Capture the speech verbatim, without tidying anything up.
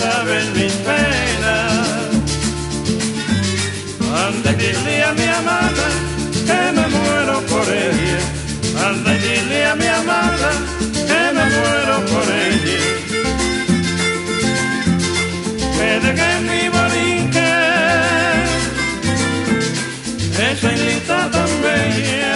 saben mis penas. Anda y dile a mi amada que me muero por ella. Anda y dile a mi amada que me muero por ella. Que deje mi borinque, esa islita tan bella.